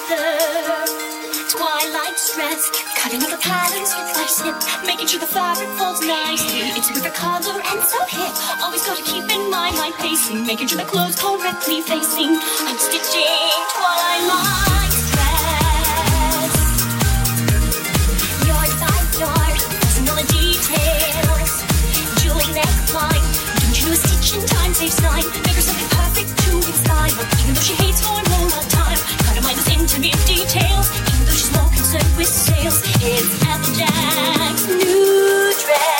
together. Twilight stress, cutting out the patterns step by step, making sure the fabric folds nicely. It's a perfect color and so hip. Always gotta keep in mind my pacing, making sure the clothes correctly facing. I'm stitching twilight stress, yard by yard, pressing all the details. Jewel neckline, don't you know a stitch in time saves nine? Make her something perfect to inspire, even though she hates hormonal time. Gotta mind those intimate details, even though she's more concerned with sales. It's Applejack's new dress.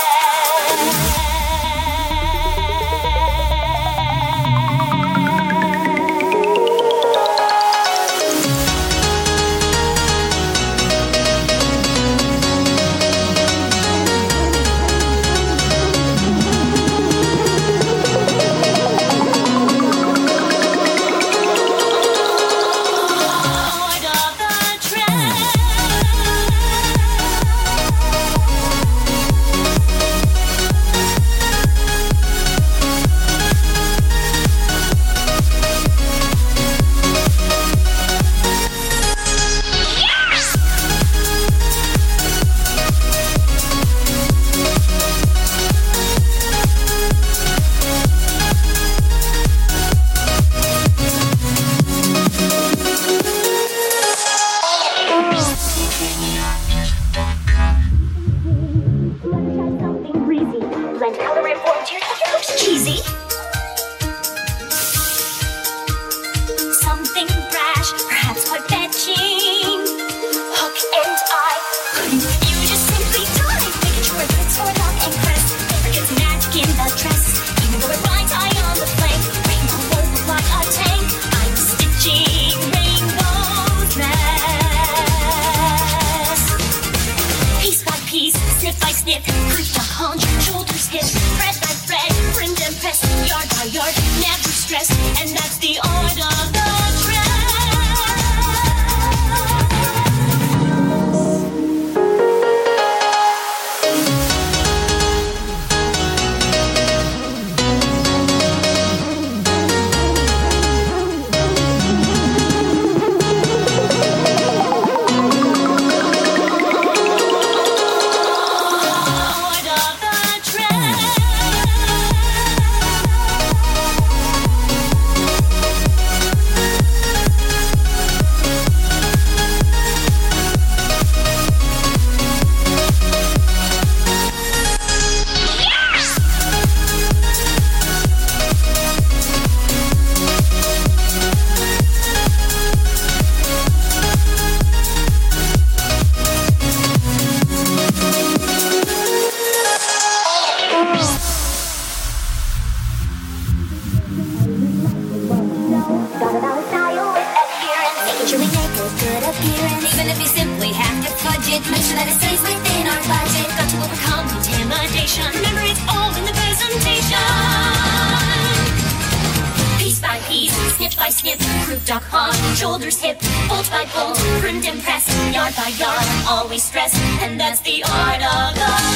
Shoulders hip, bolt by bolt, pruned and pressed, yard by yard, always stressed, and that's the art of the